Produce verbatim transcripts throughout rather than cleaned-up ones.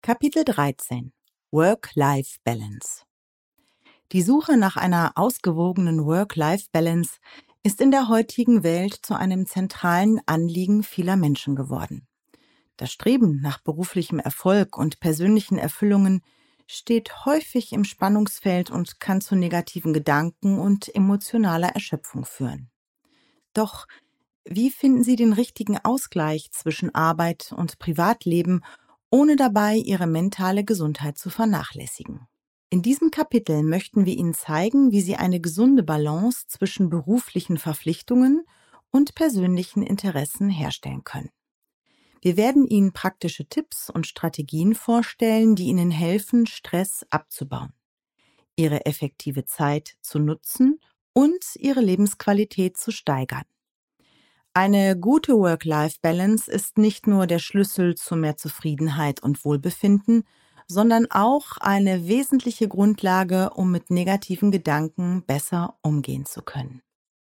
Kapitel dreizehn Work-Life-Balance. Die Suche nach einer ausgewogenen Work-Life-Balance ist in der heutigen Welt zu einem zentralen Anliegen vieler Menschen geworden. Das Streben nach beruflichem Erfolg und persönlichen Erfüllungen steht häufig im Spannungsfeld und kann zu negativen Gedanken und emotionaler Erschöpfung führen. Doch wie finden Sie den richtigen Ausgleich zwischen Arbeit und Privatleben, ohne dabei Ihre mentale Gesundheit zu vernachlässigen? In diesem Kapitel möchten wir Ihnen zeigen, wie Sie eine gesunde Balance zwischen beruflichen Verpflichtungen und persönlichen Interessen herstellen können. Wir werden Ihnen praktische Tipps und Strategien vorstellen, die Ihnen helfen, Stress abzubauen, Ihre effektive Zeit zu nutzen und Ihre Lebensqualität zu steigern. Eine gute Work-Life-Balance ist nicht nur der Schlüssel zu mehr Zufriedenheit und Wohlbefinden, sondern auch eine wesentliche Grundlage, um mit negativen Gedanken besser umgehen zu können.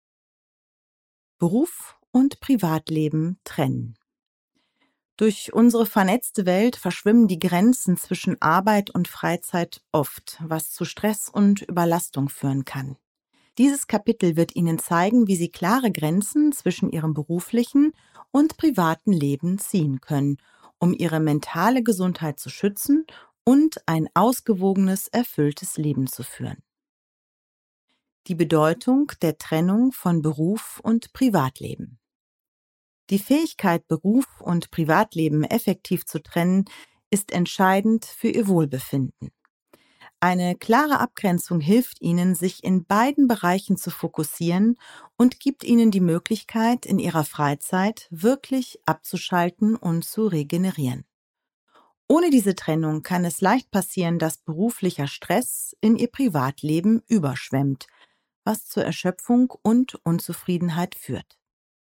Beruf und Privatleben trennen. Durch unsere vernetzte Welt verschwimmen die Grenzen zwischen Arbeit und Freizeit oft, was zu Stress und Überlastung führen kann. Dieses Kapitel wird Ihnen zeigen, wie Sie klare Grenzen zwischen Ihrem beruflichen und privaten Leben ziehen können, um Ihre mentale Gesundheit zu schützen und ein ausgewogenes, erfülltes Leben zu führen. Die Bedeutung der Trennung von Beruf und Privatleben. Die Fähigkeit, Beruf und Privatleben effektiv zu trennen, ist entscheidend für Ihr Wohlbefinden. Eine klare Abgrenzung hilft Ihnen, sich in beiden Bereichen zu fokussieren und gibt Ihnen die Möglichkeit, in Ihrer Freizeit wirklich abzuschalten und zu regenerieren. Ohne diese Trennung kann es leicht passieren, dass beruflicher Stress in Ihr Privatleben überschwemmt, was zur Erschöpfung und Unzufriedenheit führt.